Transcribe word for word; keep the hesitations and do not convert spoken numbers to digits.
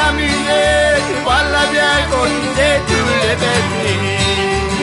amuser, tu vois la bien cotiser tous les bêtises.